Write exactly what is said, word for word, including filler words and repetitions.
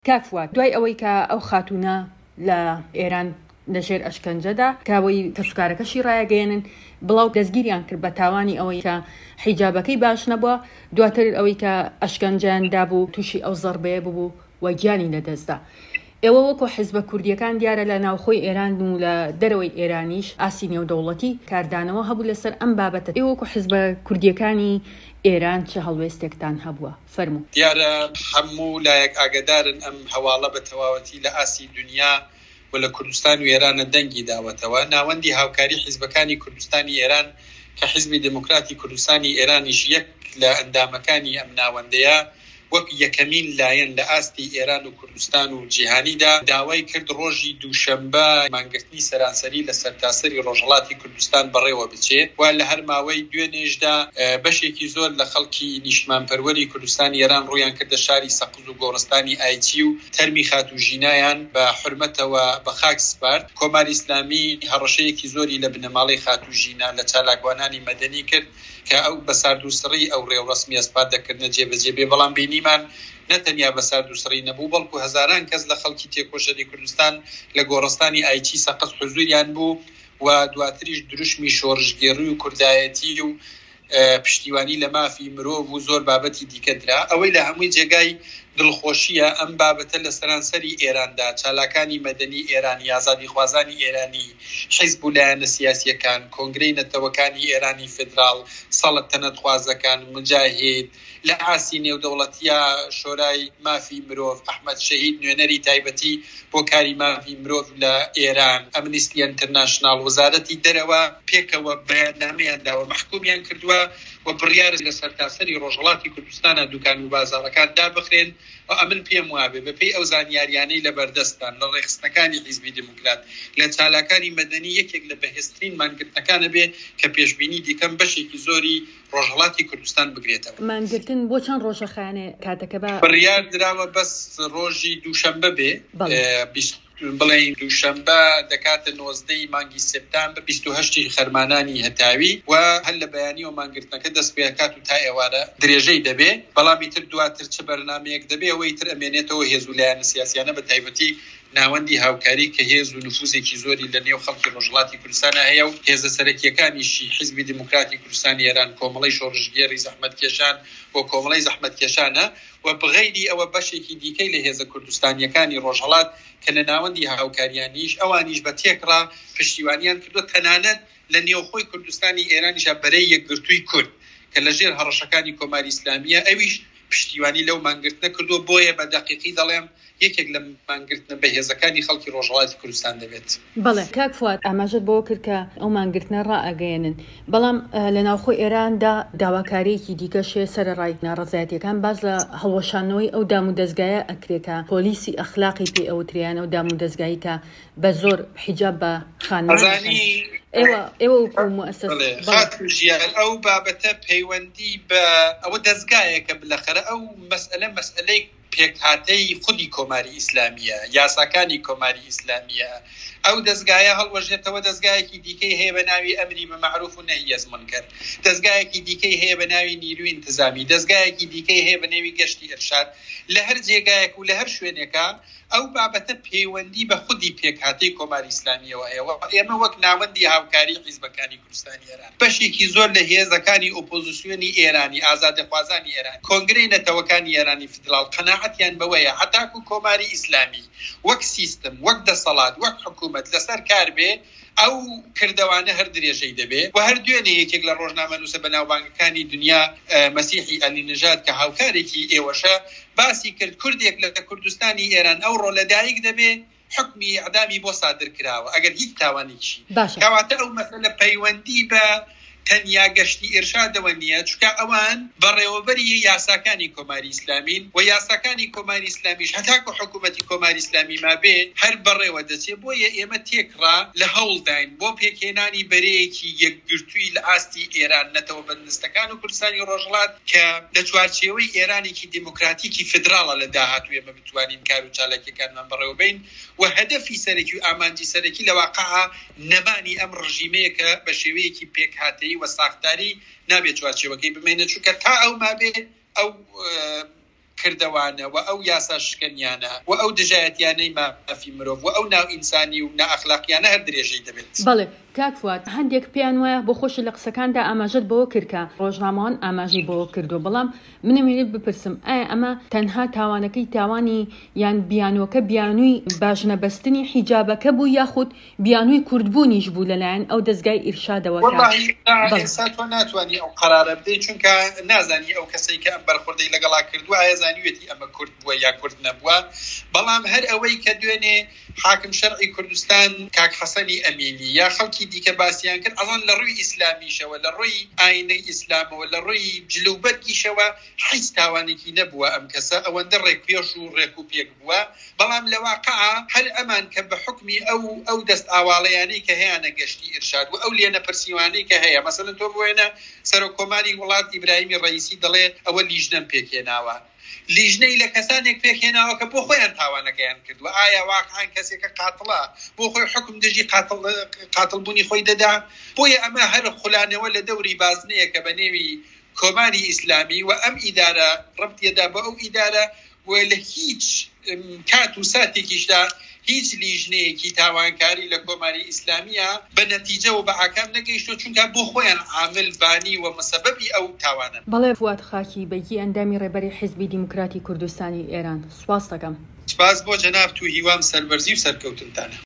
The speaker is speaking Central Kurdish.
کاکفوات دوای ئەوەی کە ئەو خاتونە لە ئێران لەژێر ئەشکەنجەدا کاوەی کەسوکارەکەشی ڕایگەێنن بڵاو دەستگیریان کرد بە تاوانی ئەوەی کە حیجابەکەی باش نەبووە، دواتر ئەوەی کە ئەشکەنجیاندا بوو تووشی ئەو زەربەیە ببوو و گیانی لەدەستدا. ئێوە وەکو حیزبە کوردیەکان دیارە لە ناوخۆی ئێران و لە دەرەوەی ئێرانیش ئاسی نێودەوڵەتی کاردانەوە هەبوو لەسەر ئەم بابەتە. ئێوە وەکو حیزبە کوردیەکانی ئێران چه هەڵوێستێکتان هەبووە؟ فەرموو. دیارە هەموو لایەک ئاگدارن ئەم هەواڵە بە تەواوەتی لە ئاسی دنیا و لە کوردستان و ئێرانە دەنگی داوەتەوە. ناوەندی هاوکاری حیزبەکانی کوردستانی ئێران کە حیزبی دموکراتی کوردستانی ئێرانیش یەک لە ئەندامەکانی ئەم ناوەندەیە وەک یەکەمین لایەن لە ئاستی ئێران و کوردستان و جیهانیدا داوای کرد ڕۆژی دووشەمبە مانگرتنی سەرانسەری لە سەرتاسەری ڕۆژهەڵاتی کوردستان بەڕێوە بچێت و لە هەر ماوەی دوێنێژدا بەشێکی زۆر لە خەڵکی نیشتمانپەروەری کوردستانی ئێران ڕوویان کردە شاری سەقز و گۆڕستانی ئایچی و تەرمی خاتوژینایان بە حورمەتەوە بە خاک سپارد. کۆماری ئیسلامی هەڕەشەیەکی زۆری لە بنەماڵەی خاتوژینا لە چالاکوانانی مەدەنی کرد کە ئەو بەساردووسڕی ئەو ڕێوڕسمی ئەسپادەکردنە جێبەجێبێ، بەڵام بینیمان نەتەنیا بەساردووسڕی نەبوو بەڵکو هەزاران کەس لە خەڵکی تێکۆشەری کوردستان لە گۆڕستانی ئایچی سەقز حوزوریان بوو و دواتریش دروشمی شۆڕژگێڕی و کوردایەتی و پشتیوانی لە مافی مرۆڤ و زۆر بابەتی دیکە درا. ئەوەی لە هەمووی جێگای دڵخۆشیە ئەم بابەتە لە سەرانسەری ئێراندا چالاکانی مەدەنی ئێرانی، ئازادی خوازانی ئێرانی، حیزب و لایەنە سیاسیەکان، کۆنگرەی نەتەوەکانی ئێرانی فدرال، سەڵەت تەنەتخوازەکان، مجاهید، لە ئاسی نێودەوڵەتیە شۆرای مافی مرۆڤ، ئەحمەد شەهید نوێنەری تایبەتی بۆ کاری مافی مرۆڤ لە ئێران، ئەمنیستی ئینتەرناشناڵ، وەزارەتی دەرەوە پێکەوە بەیاننامەیانداوە محکومیان کردووە و بڕیار لە سەرتاسەری ڕۆژهەڵاتی کوردستانە دوکان و بازاڕەکان دابخرێن و ئەمن پێم وابێ بەپێی ئەو زانیاریانەی لە بەردەستان لە ڕێخستنەکانی حیزبی دموکرات لە چالاکانی مەدەنی یەکێک لە بەهێزترین مانگرتنەکانە بێ کە پێشبینی دیکەم بەشێکی زۆری ڕۆژهەڵاتی کوردستان بگرێتەوە. مانگرتن بۆ چەند ڕۆژەخانێ کاتەکە بە بڕیار دراوە بەس ڕۆژی دووشەمبە بێ، بڵێن دووشەمبە دەکاتە نۆزدەی مانگی سێپتامبەر بیست و هەشتی خەرمانانی هەتاوی و هەر لە بەیانی و مانگرتنەکە دەست پێ کات و تا ئێوارە درێژەی دەبێ، بەڵامی تر دواتر چه بەرنامەیەک دەبێ ئەوەی تر ئەمێنێتەوە هێز و لایەنە سیاسیانە بە تایبەتی ناوەندی هاوکاری کە هێز و نفوذێکی زۆری لە نێو خەڵکی ڕۆژهەڵاتی کوردستانە هەیە و هێزە سەرەکیەکانیشی حیزبی دموکراتی کوردستانی ئێران کۆمەڵەی شۆڕژگێڕی زەحمەتکێشان و کۆمەڵەی زەحمەتکێشانە و بغەیری ئەوە بەشێکی دیکەی لە هێزە کوردستانیەکانی ڕۆژهەڵات کە لە ناوەندی هاوکاریانیش ئەوانیش بە تێکڕا پشتیوانیان کردو تەنانەت لە نێوخۆی کوردستانی ئێرانیشە بەرەی یەکگرتووی کورد کە لە ژێر هەڕەشەکانی کۆماری ئیسلامیە ئەویش پشتیوانی لەو مانگرتنە کردو. بۆیە بە دەقیقی دەڵێم یەکێک لە مانگرتنە بەهێزەکانی خەڵکی ڕۆژهەڵاتی کوردستان دەبێت. بەڵێ کاک فواد ئاماژەت بۆ کرد کە ئەو مانگرتنە ڕائەگەێنن، بەڵام لە ناوخۆی ئێراندا داواکاریەکی دیکەشێ سەرڕای ناڕەزایەتیەکان باز لە هەڵوەشانەوەی ئەو دام و دەستگایە ئەکرێتە پۆلیسی ئەخلاقی پێ ئەوتریانە و دام و دەستگایی کە بە زۆر حیجاب بە خانمانی ئێوە ئێوە وەکو موەسسەس خاتوژیان ئەو بابەتە پەیوەندی بە ئەوە دەستگایەکە بلەخەرە ئەو مەسئلە مەسئلەی پێکهاتەی خودی کۆماری ئیسلامیە، یاساکانی کۆماری ئیسلامیە. ئەو دەستگایە هەڵوەژێتەوە دەستگایەکی دیکەی هەیە بە ناوی ئەمری بە مەعروف و نەهی ئەز مونکەر، دەستگایەکی دیکەی هەیە بە ناوی نیروی انتزامی، دەستگایەکی دیکەی هەیە بە ناوی گەشتی ئەرشاد. لە هەر جێگایەک و لە هەر شوێنێکە ئەو بابەتە پەیوەندی بە خودی پێکهاتەی کۆماری ئیسلامیەوە هەیە. ئێمە وەک ناوەندی هاوکاری حیزبەکانی کوردستانی ئێران بەشێکی زۆر لە هێزەکانی ئۆپۆزیسیۆنی ئێرانی، ئازادەخوازانی ئێران، کۆنگرەی نەتەوەکانی ئێرانی فدرال قەناعەتیان بەوەیە هەتاکو کۆماری ئیسلامی وەک سیستم، وەک دەسەڵات، وەک حکوومەت لەسەر کار بێ ئەو کردەوانە هەر درێژەی دەبێ و هەر دوێنێ یەکێک لە ڕۆژنامە نووسە بەناوبانگەکانی دنیا مەسیحی ئەلی نژاد کە هاوکارێکی ئێوەشە باسی کرد کوردێک لە کوردستانی ئێران ئەوڕۆ لەدایک دەبێ حکمی ئەعدامی بۆ صادر کراوە ئەگەر هیچ تاوانێکی کەواتە ئەو مەسەلە پەیوەندی بە تەنیا گەشتی ئێرشادەوە نییە، چونکە ئەوان بەڕێوەبەری یاساکانی کۆماری ئیسلامین و یاساکانی کۆماری ئیسلامیش هەتاکو حکوومەتی کۆماری ئیسلامی ما بێ هەر بەڕێوە دەچێت. بۆیە ئێمە تێکڕا لە هەوڵداین بۆ پێکهێنانی بەرەیەکی یەکگرتووی لە ئاستی ئێران نەتەوە بەندستەکان و کوردستانی ڕۆژهەڵات کە لە چوارچێوەی ئێرانێکی دیموکراتیکی فدراڵە لە داهاتوو ئێمە بتوانین کار و چالاکیەکانمان بەڕێوە بین و هەدەفی سەرەکی و ئامانجی سەرەکی لە واقعا نەمانی ئەم ڕژیمەیە کە بە شێوەیەکی پێکهاتەی و ساختاری نابێت چوارچێوەکەی بمێنێت، چونکە تا ئەو مابێ ئەو کردوانە و ئەو یاسا شکنیانە و ئەو دژایەتیانەی مافی مرۆڤ و ئەو ناو ئینسانی و نائەخلاقیانە هەر درێژەی دەبێت. بەڵێ کاک فواد هەندێک پێیان وایە بۆ خۆش لە قسەکاندا ئاماژەت بەوە کردکە ڕۆژنامەوان ئاماژەی بەوە کردو بەڵام منەمێنێت بپرسم ئایا ئەمە تەنها تاوانەکەی تاوانی یان بیانوەکە بیانووی باژنەبەستنی حیجابەکە بوو یاخود بیانووی کوردبوونیش بوو لەلایەن ئەو دەستگای ئیرشادەوە ئێستا تۆ ناتوانانی ئەو قەرارە بدەیت چونکە نازانی ئەو کەسەی کە ئەم بەرخوردەی لەگەڵا کردووە ئایا زانیوێتی ئەمە کورد بووە یا کورد نەبووە بەڵام هەر ئەوەی کە دوێنێ حاکم شەرعی کوردستان کاک حەسەنی ئەمینی یا خەڵکی دیکە باسییان کرد ئەڵەن لە ڕووی ئیسلامیشەوە لە ڕووی ئاینەی ئیسلامەوە لە ڕووی جلوبەرگیشەوە هیچ تاوانێکی نەبووە ئەم کەسە ئەوەندە ڕێکپێش و ڕێک و پێک بووە بەڵام لە واقعا هەر ئەمان کە بە حکمی ئەو ئەو دەست ئاواڵەیانەی کە هەیە نەگەشتی ئیرشاد و ئەو لێنە پرسیوانەی کە هەیە مەسەڵەن تۆ بوێنە سەرۆکۆماری وڵات ئیبراهیمی ڕەئیسی دەڵێ ئەوە لیژنەم پێکهێناوە لیژنەی لە کەسانێک پێکهێناوە کە بۆ خۆیان تاوانەکەیان کردووە ئایا واقعان کەسێکە قاتڵە بۆ خۆی حکم دژی قاتڵبوونی خۆی دەدا بۆیە ئەمە هەر خولانەوە لە دەوری بازنەیە کە بە نێوی کۆماری ئیسلامی و ئەم ئیدارە ڕەبتێدا بە ئەو ئیدارە و لە هیچ کات و ساتێکیشدا هیچ لیژنەیەکی تاوانکاری لە کۆماری ئیسلامیە بە نەتیجە و بە ئاکام نەگەیشتۆ چونکە بۆ خۆیان عامل بانی و مەسەبەبی ئەو تاوانە. بەڵێ فواد خاکی بەگی ئەندامی ڕێبەری حیزبی دیموکراتی کوردستانی ئێران سوپاس دەکەم. سپاس بۆ جەناب تو هیوام سەربەرزی و سەرکەوتنتانە.